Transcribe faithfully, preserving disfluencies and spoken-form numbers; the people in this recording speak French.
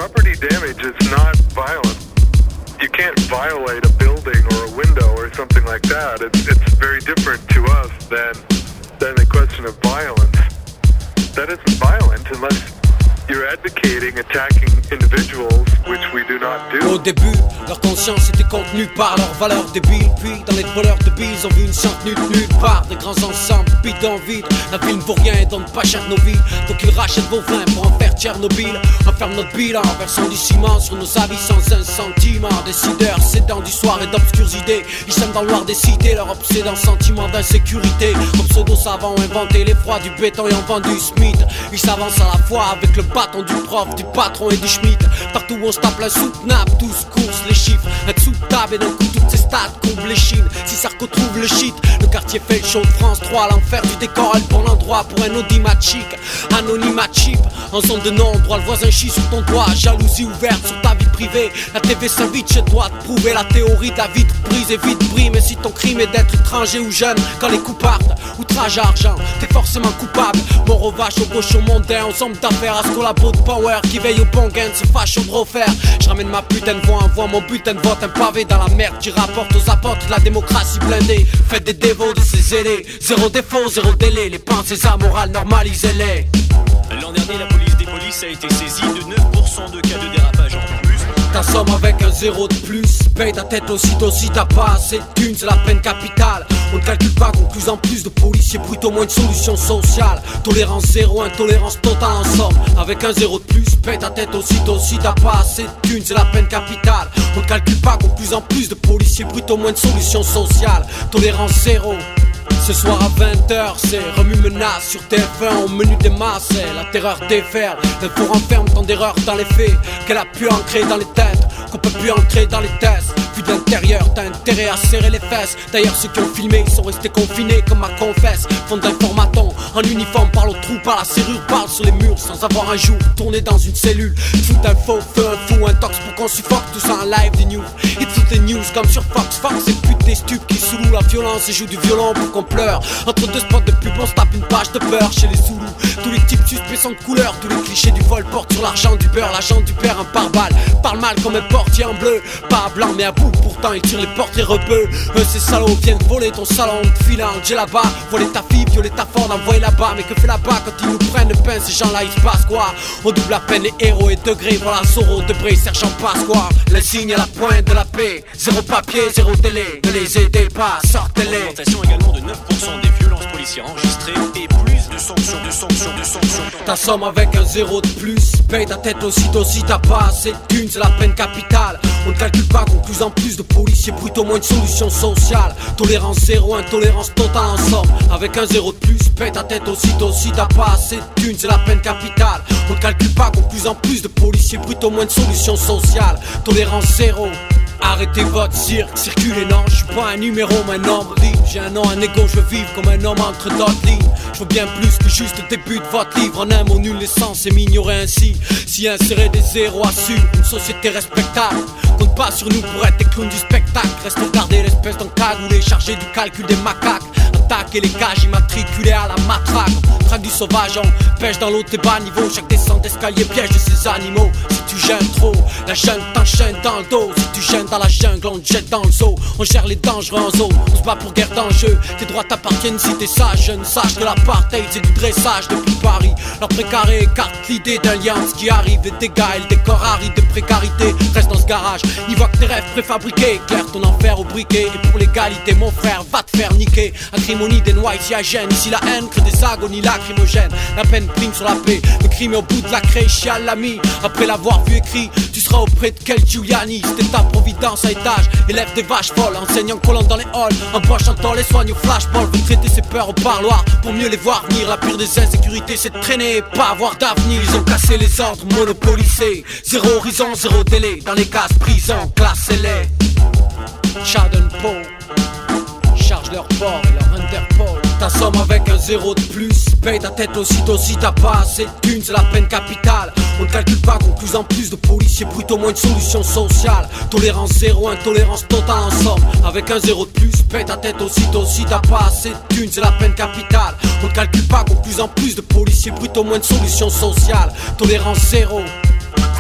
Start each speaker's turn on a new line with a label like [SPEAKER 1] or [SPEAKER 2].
[SPEAKER 1] property damage is not violent. You can't violate a building or a window or something like that. It's, it's very different to us than, than the question of violence. That isn't violent unless you're advocating attacking individuals, which we do not do.
[SPEAKER 2] Au début, leur conscience était contenue par leurs valeurs débiles. Puis, dans les voleurs de billes, ont vu une science nulle nulle part. Des grands ensembles, bidons vides. La ville ne vaut rien et donne pas Chernobyl. Donc ils rachètent vos vins pour en faire Tchernobyl. Enferment notre bilan en versant du ciment sur nos avis sans un sentiment. Décideurs, sédants du soir et d'obscures idées. Ils sèment dans le noir des cités leur obsédant sentiment d'insécurité. Comme pseudo-savants ont inventé l'effroi du béton et ont vendu Smith. Ils s'avancent à la fois avec le bâton du prof, du patron et du schmitt. Partout où on se tape l'insoutenable, tous coursent les chiffres. Être sous table et d'un coup toutes ces stats comblent les chines. Si Sarko trouve le shit, le quartier fait le show de France trois. L'enfer du décor est le bon endroit pour un audimat chic. Anonymat cheap, en zone de non-droit. Le voisin chie sur ton toit, jalousie ouverte sur ta vie privée. La T V s'invite chez toi de prouver la théorie de la vitre brise et vite brille. Mais si ton crime est d'être étranger ou jeune, quand les coups partent, outrage à argent, t'es forcément coupable. Mort aux vaches, aux cochons mondains, aux hommes d'affaires, à ce collabo de power qui veille au bon gain de ce facho de refaire. Je ramène ma putain de voix, envoie mon butin de vote, un pavé dans la merde qui rapporte aux apôtres de la démocratie blindée. Faites des dévots de ces ailés, zéro défaut, zéro délai, les pensées amorales normalisez-les.
[SPEAKER 3] L'an dernier, la police des polices a été saisie de neuf pour cent de cas de dérapage en plus.
[SPEAKER 2] T'assommes avec un zéro de plus, paye ta tête aussitôt si t'as pas assez de thunes, c'est la peine capitale. On ne calcule pas qu'en plus en plus de policiers brutaux, moins de solutions sociales. Tolérance zéro, intolérance totale en somme. Avec un zéro de plus, paye ta tête aussitôt si t'as pas assez de thunes, c'est la peine capitale. On ne calcule pas qu'en plus en plus de policiers brutaux, moins de solutions sociales. Tolérance zéro. Ce soir à vingt heures, c'est remue menace sur T F un au menu des masses. C'est la terreur déferle, l'info renferme tant d'erreurs dans les faits qu'elle a pu ancrer dans les têtes, qu'on peut plus ancrer dans les tests. Vu de l'intérieur, t'as intérêt à serrer les fesses. D'ailleurs ceux qui ont filmé, ils sont restés confinés comme ma confesse. Fond d'un formaton, en uniforme, parle au trou, par la serrure, parle sur les murs sans avoir un jour tourné dans une cellule. Fout un faux feu, un fou, un tox pour qu'on suffoque tout ça en live des news. Et toutes les news comme sur Fox, Fox et pute des stupes qui sous la violence et jouent du violon pour qu'on pleure. Entre deux spots de pub, on se tape une page de peur chez les Zoulous. Tous les types suspects sont de couleur, tous les clichés du vol portent sur l'argent du beurre. L'agent du père, un pare-balles, parle mal comme un portier en bleu. Pas blanc mais à bout, pourtant il tire les portraits rebeux. Eux ces salauds viennent voler ton salon, te filer un jet là-bas. Voler ta fille, violer ta Ford, envoyer là-bas. Mais que fait là-bas quand ils nous prennent le pain, ces gens-là ils se passent quoi? On double la peine, les héros et degrés, voilà Zorro, Debré, sergent passe quoi? L'insigne à la pointe de la paix, zéro papier, zéro délai. Ne les aidez pas, sortez-les.
[SPEAKER 3] Augmentation également de neuf pour cent des violences policières enregistrées et plus de sanctions, de sanctions, de sanctions.
[SPEAKER 2] T'assommes avec un zéro de plus, paye ta tête aussitôt si t'as pas assez de thunes, c'est la peine capitale. On ne calcule pas qu'en plus en plus de policiers brutaux, moins de solutions sociales. Tolérance zéro, intolérance totale en somme. Avec un zéro de plus, paye ta tête aussitôt si t'as pas assez de thunes, c'est la peine capitale. On ne calcule pas qu'en plus en plus de policiers brutaux, moins de solutions sociales. Tolérance zéro. Arrêtez votre cirque, circulez non, je suis pas un numéro, mais un nombre libre. J'ai un nom, un ego, je veux vivre comme un homme entre d'autres lignes. Je veux bien plus que juste le début de votre livre. En un mot nul, l'essence et m'ignorer ainsi. Si insérer des zéros assume une société respectable. Compte pas sur nous pour être des clowns du spectacle. Reste regarder l'espèce d'encagoulé chargé du calcul des macaques. Attaquer les cages immatriculées à la matraque. Traque du sauvage, on pêche dans l'eau tes bas niveaux. Chaque descente d'escalier piège de ces animaux. Si tu gênes trop, la jungle t'enchaîne dans le dos. Si tu gênes dans la jungle, on te jette dans le zoo. On gère les dangereux en zoo, on se bat pour guerre d'enjeu. Tes droits t'appartiennent si t'es sage, jeune. Sache que l'apartheid c'est du dressage depuis Paris. Leur précaré écarte l'idée d'un lien. Ce qui arrive, les dégâts et le décor aride de précarité. Reste dans ce garage, n'y vois que tes rêves préfabriqués. Éclaire ton enfer au briquet. Et pour l'égalité, mon frère, va te faire niquer. Acrimonie des noix ici à gêne. Ici la haine crée des agonies lacrymogènes. La peine prime sur la paix, le crime est au bout de la craie. Chial l'ami, après l'avoir vu écrit, tu seras auprès de quel Giuliani. C'était ta providence à étage, élève des vaches folles. Enseignant collant dans les halls, en poche en temps les soigne au flashball. Veut traiter ses peurs au parloir, pour mieux les voir venir. La pire des insécurités c'est de traîner et pas avoir d'avenir. Ils ont cassé les ordres, monopolisés. Zéro horizon, zéro délai. Dans les cases prison, classez-les. Chadon Poe charge leur port et leur Interpol. T'assommes avec un zéro de plus, paye ta tête aussitôt si t'as pas assez de thunes, c'est la peine capitale. On ne calcule pas qu'en plus en plus de policiers brutaux, moins de solutions sociales. Tolérance zéro, intolérance totale en somme. Avec un zéro de plus, paye ta tête aussitôt si t'as pas assez de thunes, c'est la peine capitale. On ne calcule pas qu'en plus en plus de policiers brutaux, moins de solutions sociales. Tolérance zéro.